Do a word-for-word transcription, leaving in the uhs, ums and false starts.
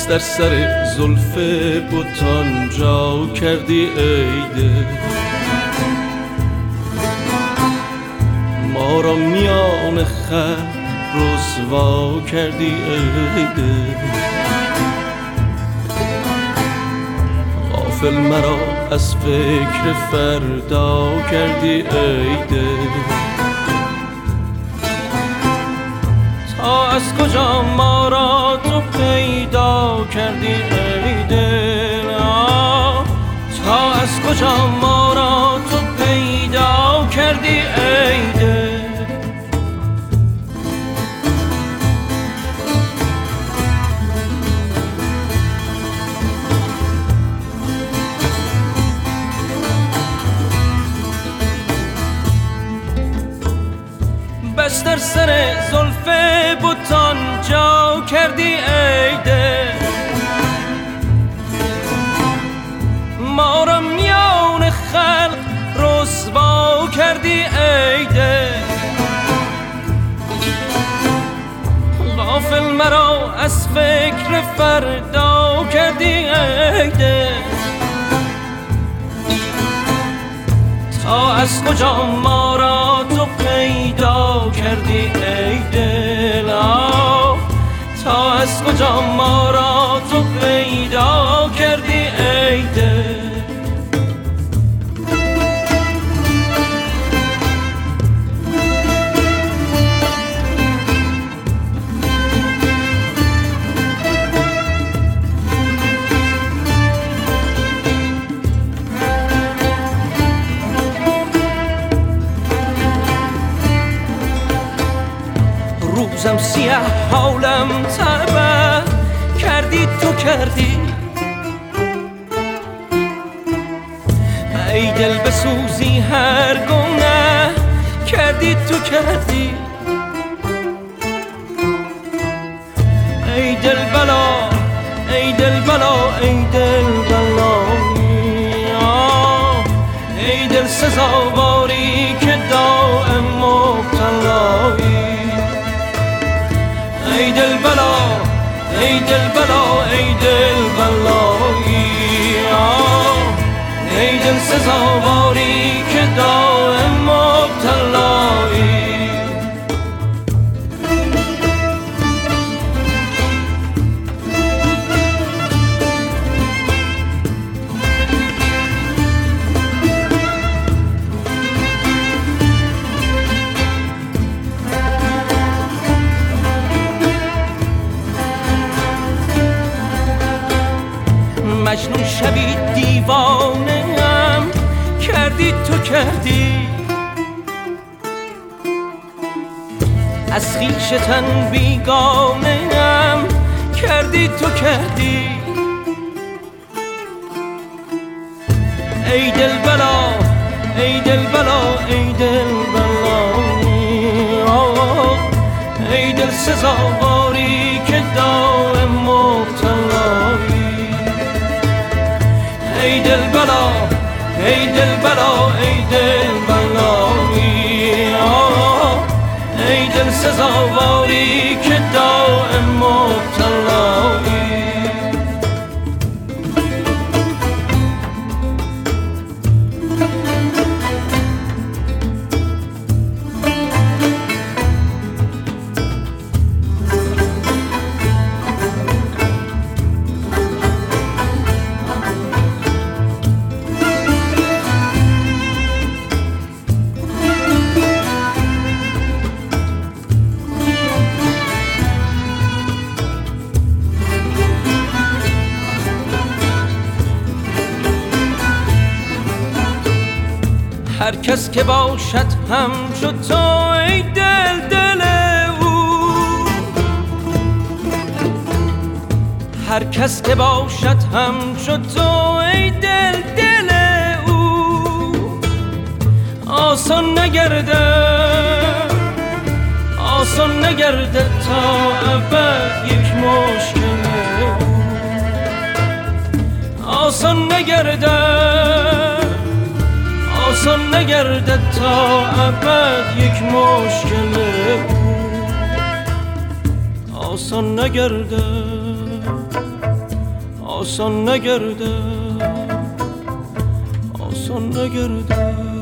دست در سر زلف بتان جا کردی ای دل، ما را میان خلق رسوا کردی ای دل. غافل مرا از فکر فردا کردی ای دل، تا از کجا ما را تو پیدا کردی ای دل، تا از کجا ما را تو پیدا کردی ای دل. بس در سر زلف بتان جا کردی ای دل، ما را میان خلق رسوا کردی ای دل. غافل مرا از فکر فردا کردی ای دل، تا از کجا ما را تو پیدا کردی ای دل، تا از کجا ما را تو پیدا کردی ای دل. روزم سیاه حالم تبه کردی تو کردی ای دل، بسوزی هر گونه کردی تو کردی ای دل بلا ای دل بلا ای دل بلا، ای دل سزاواری که دائم مبتلایی ای دل بلا ای دل بلا ای دل بلایی، ای دل سزاواری که دائم مبتلایی. مجنون شبی دیوانه هم کردی تو کردی، از خویشتن بیگانه هم کردی تو کردی ای دل بلا ای دل بلا ای دل بلا، ای دل سزاواری که دائم مبتلایی ای دل بلا ای دل بلا ای دل بلایی، ای دل سزاواری که دائم مبتلایی. هر کس که باشد همچو تو ای دل دل او، هر کس که باشد همچو تو ای دل دل او، آسان نگرده آسان نگرده تا ابد یک مشکل او، آسان نگرده آسان نگرده تا ابد یک مشکل او، آسان نگرده. آسان نگرده، آسان نگرده.